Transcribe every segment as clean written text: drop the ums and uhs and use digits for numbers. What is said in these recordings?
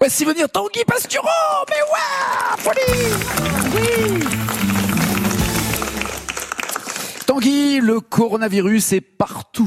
Voici venir Tanguy Pastureau. Mais ouais, folie. Oui. Tanguy, le coronavirus est partout.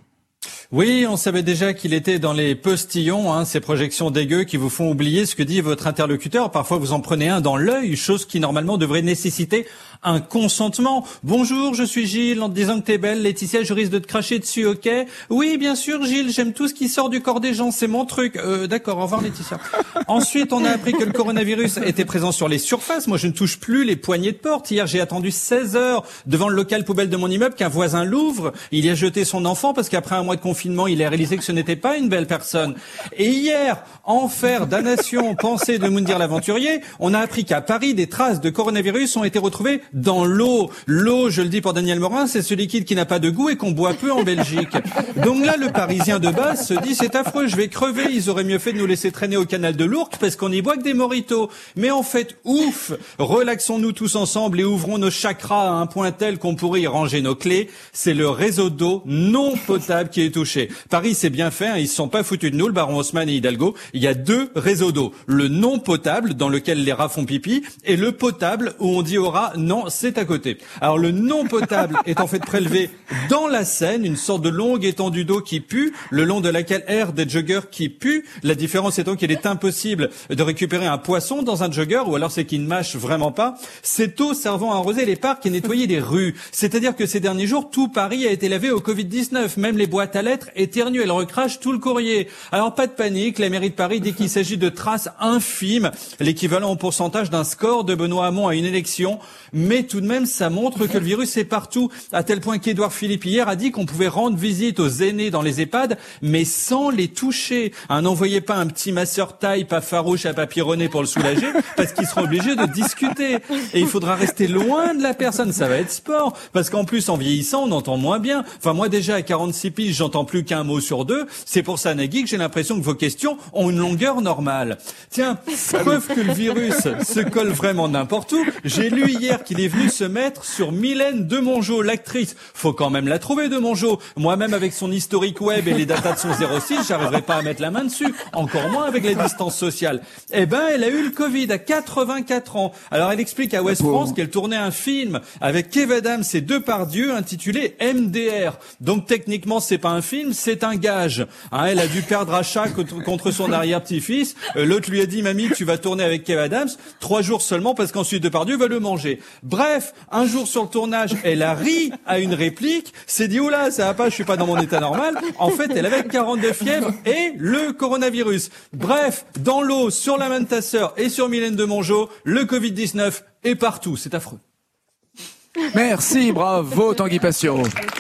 Oui, on savait déjà qu'il était dans les postillons, ces projections dégueu qui vous font oublier ce que dit votre interlocuteur. Parfois, vous en prenez un dans l'œil, chose qui normalement devrait nécessiter un consentement. Bonjour, je suis Gilles, en te disant que t'es belle, Laetitia, je risque de te cracher dessus, ok? Oui, bien sûr, Gilles, j'aime tout ce qui sort du corps des gens, c'est mon truc. D'accord, au revoir, Laetitia. Ensuite, on a appris que le coronavirus était présent sur les surfaces. Moi, je ne touche plus les poignées de porte. Hier, j'ai attendu 16 heures devant le local poubelle de mon immeuble qu'un voisin l'ouvre. Il y a jeté son enfant parce qu'après un mois de confinement, il a réalisé que ce n'était pas une belle personne. Et hier, enfer, damnation, pensée de Moundir l'aventurier, on a appris qu'à Paris, des traces de coronavirus ont été retrouvées dans l'eau. L'eau, je le dis pour Daniel Morin, c'est ce liquide qui n'a pas de goût et qu'on boit peu en Belgique. Donc là, le Parisien de base se dit, c'est affreux, je vais crever. Ils auraient mieux fait de nous laisser traîner au canal de l'Ourcq parce qu'on y boit que des mojitos. Mais en fait, ouf, relaxons-nous tous ensemble et ouvrons nos chakras à un point tel qu'on pourrait y ranger nos clés. C'est le réseau d'eau non potable qui est touché. Paris, c'est bien fait, ils se sont pas foutus de nous, le baron Haussmann et Hidalgo. Il y a deux réseaux d'eau. Le non potable, dans lequel les rats font pipi, et le potable, où on dit aux rats, non, c'est à côté. Alors, le non potable est en fait prélevé dans la Seine, une sorte de longue étendue d'eau qui pue, le long de laquelle errent des joggeurs qui puent. La différence étant qu'il est impossible de récupérer un poisson dans un jogger, ou alors c'est qu'il ne mâche vraiment pas. Cette eau servant à arroser les parcs et nettoyer les rues. C'est-à-dire que ces derniers jours, tout Paris a été lavé au Covid-19. Même les boîtes à lettres éternuent, elles recrachent tout le courrier. Alors pas de panique, la mairie de Paris dit qu'il s'agit de traces infimes, l'équivalent au pourcentage d'un score de Benoît Hamon à une élection. Mais tout de même, ça montre que le virus est partout, à tel point qu'Édouard Philippe hier a dit qu'on pouvait rendre visite aux aînés dans les EHPAD, mais sans les toucher. N'envoyez pas un petit masseur taille pas farouche à papyronner pour le soulager, parce qu'il sera obligé de discuter. Et il faudra rester loin de la personne, ça va être sport, parce qu'en plus, en vieillissant, on entend moins bien. Enfin, moi déjà, à 46 piges, j'entends plus qu'un mot sur deux. C'est pour ça, Nagui, que j'ai l'impression que vos questions ont une longueur normale. Tiens, preuve que le virus se colle vraiment n'importe où, j'ai lu hier qu'il est venu se mettre sur Mylène Demongeot, l'actrice. Faut quand même la trouver, Demongeot. Moi-même, avec son historique web et les datas de son 06, j'arriverai pas à mettre la main dessus. Encore moins avec les distances sociales. Eh ben, elle a eu le Covid à 84 ans. Alors, elle explique à Ouest France qu'elle tournait un film avec Kev Adams et Depardieu intitulé MDR. Donc, techniquement, c'est pas un film, c'est un gage. Elle a dû perdre à chat contre son arrière-petit-fils. L'autre lui a dit, mamie, tu vas tourner avec Kev Adams. 3 jours seulement parce qu'ensuite Depardieu va le manger. Bref, un jour sur le tournage, elle a ri à une réplique, s'est dit, oula, ça va pas, je suis pas dans mon état normal. En fait, elle avait 42 fièvres et le coronavirus. Bref, dans l'eau, sur la main de ta sœur et sur Mylène Demongeot, le Covid-19 est partout. C'est affreux. Merci, bravo Tanguy Pastureau.